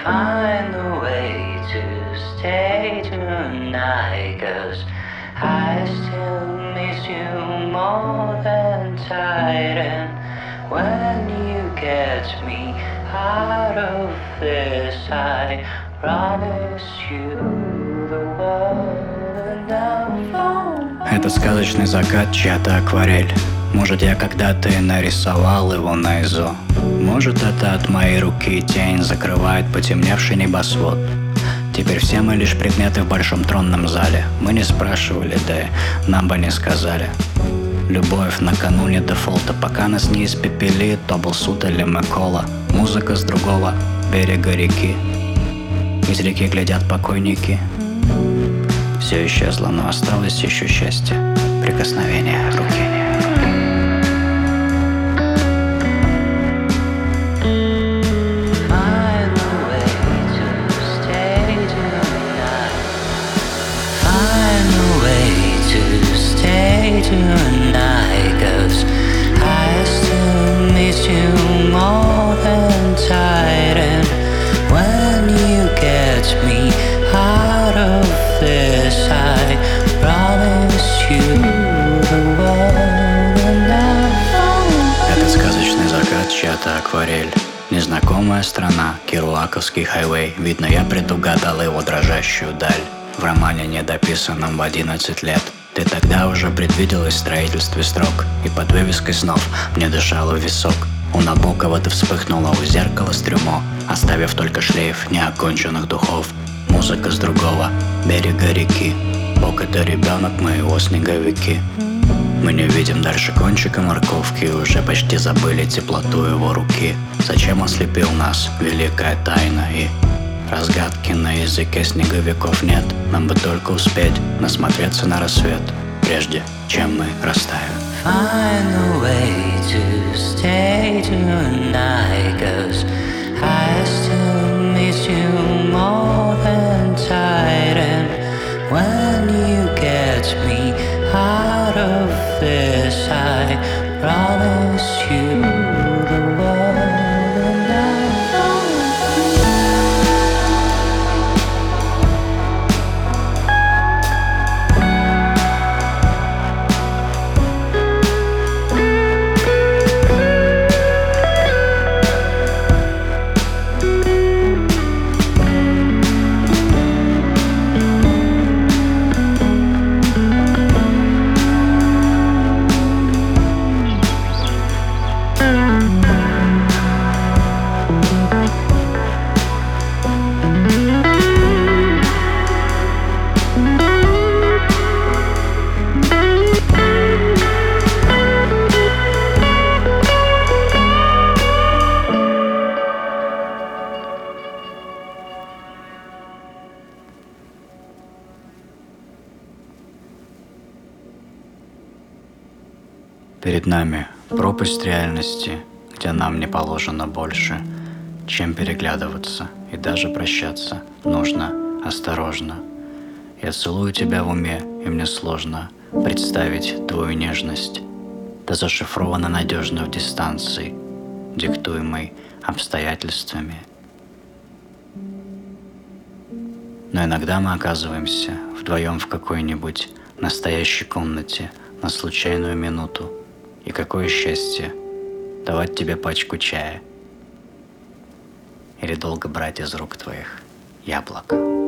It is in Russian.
find a way to stay tonight, 'cause I still miss you more than tight. And when you get me out of this, I promise you the world and I'll. Это сказочный закат, чья-то акварель. Может, я когда-то и нарисовал его на ИЗО. Может, это от моей руки тень закрывает потемневший небосвод. Теперь все мы лишь предметы в большом тронном зале. Мы не спрашивали, да и нам бы не сказали. Любовь накануне дефолта, пока нас не испепелит, то был суд или Мэкола. Музыка с другого берега реки. Из реки глядят покойники. Все исчезло, но осталось еще счастье. Прикосновение руки. Tonight, 'cause I still miss you more than tight. And when you get me out of this, I promise you the world and I'll. Это сказочный закат, чья-то акварель. Незнакомая страна, Керуаковский хайвей. Видно, я предугадал его дрожащую даль. В романе, недописанном в 11 лет. Ты тогда уже предвиделась в строительстве строк, и под вывеской снов мне дышало в висок. У Набокова ты вспыхнула у зеркала с трюмо, оставив только шлейф неоконченных духов. Музыка с другого берега реки. Бог — это ребенок моего снеговики. Мы не видим дальше кончика морковки, уже почти забыли теплоту его руки. Зачем он слепил нас? Великая тайна. И разгадки на языке снеговиков нет. Нам бы только успеть насмотреться на рассвет, прежде чем мы растаем. Find a way to stay tonight, 'cause I still miss you more than tight. And when you get me out of this, I promise you the world and I'll. Перед нами пропасть реальности, где нам не положено больше, чем переглядываться и даже прощаться нужно осторожно. Я целую тебя в уме, и мне сложно представить твою нежность. Ты зашифрована надежно в дистанции, диктуемой обстоятельствами. Но иногда мы оказываемся вдвоем в какой-нибудь настоящей комнате на случайную минуту. И какое счастье давать тебе пачку чая или долго брать из рук твоих яблоко.